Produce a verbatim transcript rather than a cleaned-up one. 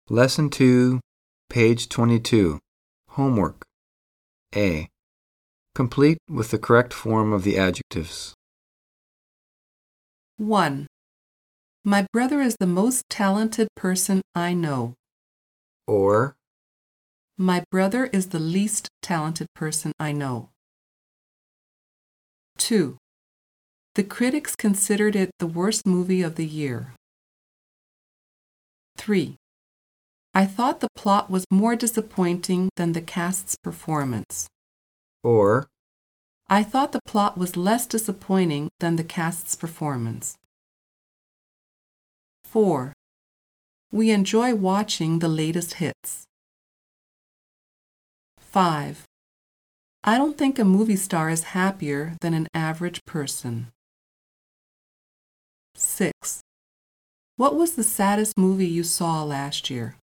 Lesson two, page twenty-two. Homework. A. Complete with the correct form of the adjectives. one. My brother is the most talented person I know. Or, My brother is the least talented person I know. two. The critics considered it the worst movie of the year. three. I thought the plot was more disappointing than the cast's performance. or, I thought the plot was less disappointing than the cast's performance. four. We enjoy watching the latest hits. five. I don't think a movie star is happier than an average person. six. What was the saddest movie you saw last year?